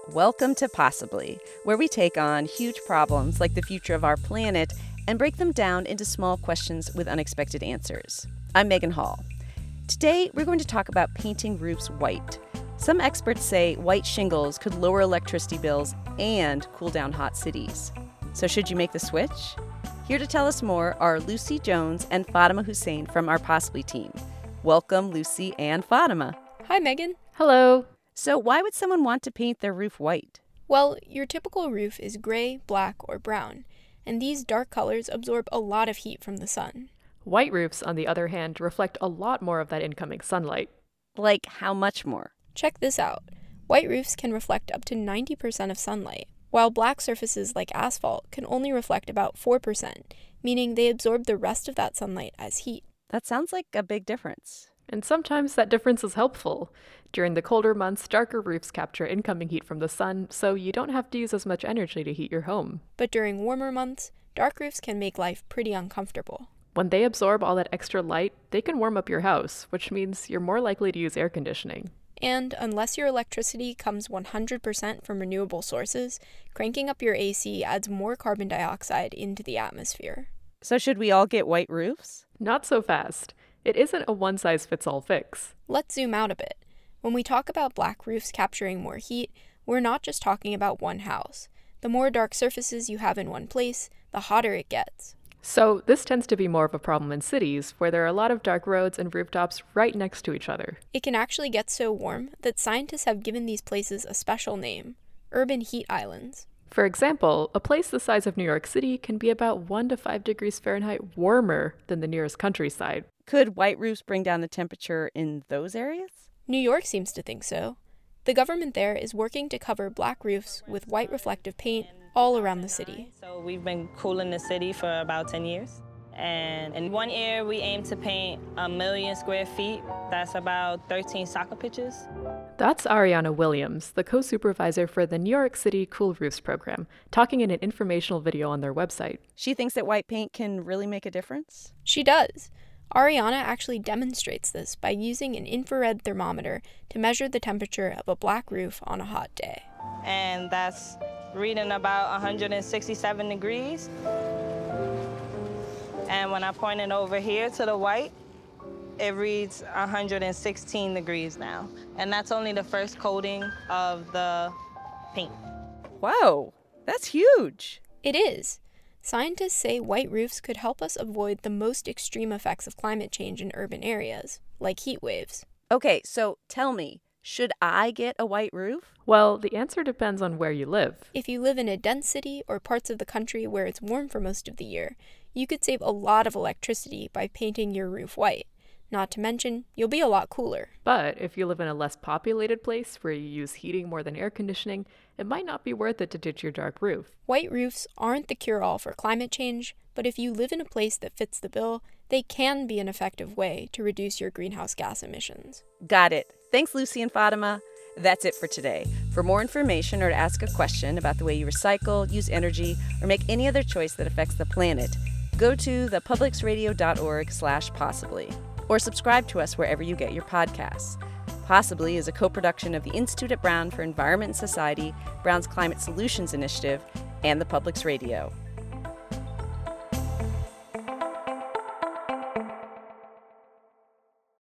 Welcome to Possibly, where we take on huge problems like the future of our planet and break them down into small questions with unexpected answers. I'm Megan Hall. Today, we're going to talk about painting roofs white. Some experts say white shingles could lower electricity bills and cool down hot cities. So should you make the switch? Here to tell us more are Lucy Jones and Fatima Hussein from our Possibly team. Welcome, Lucy and Fatima. Hi, Megan. Hello. So why would someone want to paint their roof white? Well, your typical roof is gray, black, or brown, and these dark colors absorb a lot of heat from the sun. White roofs, on the other hand, reflect a lot more of that incoming sunlight. Like how much more? Check this out. White roofs can reflect up to 90% of sunlight, while black surfaces like asphalt can only reflect about 4%, meaning they absorb the rest of that sunlight as heat. That sounds like a big difference. And sometimes that difference is helpful. During the colder months, darker roofs capture incoming heat from the sun, so you don't have to use as much energy to heat your home. But during warmer months, dark roofs can make life pretty uncomfortable. When they absorb all that extra light, they can warm up your house, which means you're more likely to use air conditioning. And unless your electricity comes 100% from renewable sources, cranking up your AC adds more carbon dioxide into the atmosphere. So should we all get white roofs? Not so fast. It isn't a one-size-fits-all fix. Let's zoom out a bit. When we talk about black roofs capturing more heat, we're not just talking about one house. The more dark surfaces you have in one place, the hotter it gets. So this tends to be more of a problem in cities, where there are a lot of dark roads and rooftops right next to each other. It can actually get so warm that scientists have given these places a special name: urban heat islands. For example, a place the size of New York City can be about 1 to 5 degrees Fahrenheit warmer than the nearest countryside. Could white roofs bring down the temperature in those areas? New York seems to think so. The government there is working to cover black roofs with white reflective paint all around the city. So we've been cooling the city for about 10 years. And in 1 year, we aim to paint 1 million square feet. That's about 13 soccer pitches. That's Ariana Williams, the co-supervisor for the New York City Cool Roofs program, talking in an informational video on their website. She thinks that white paint can really make a difference? She does. Ariana actually demonstrates this by using an infrared thermometer to measure the temperature of a black roof on a hot day. And that's reading about 167 degrees. And when I point it over here to the white, it reads 116 degrees now. And that's only the first coating of the paint. Whoa, that's huge. It is. Scientists say white roofs could help us avoid the most extreme effects of climate change in urban areas, like heat waves. Okay, so tell me, should I get a white roof? Well, the answer depends on where you live. If you live in a dense city or parts of the country where it's warm for most of the year, you could save a lot of electricity by painting your roof white. Not to mention, you'll be a lot cooler. But if you live in a less populated place where you use heating more than air conditioning, it might not be worth it to ditch your dark roof. White roofs aren't the cure-all for climate change, but if you live in a place that fits the bill, they can be an effective way to reduce your greenhouse gas emissions. Got it. Thanks, Lucy and Fatima. That's it for today. For more information or to ask a question about the way you recycle, use energy, or make any other choice that affects the planet, go to thepublicsradio.org/possibly. Or subscribe to us wherever you get your podcasts. Possibly is a co-production of the Institute at Brown for Environment and Society, Brown's Climate Solutions Initiative, and the Public's Radio.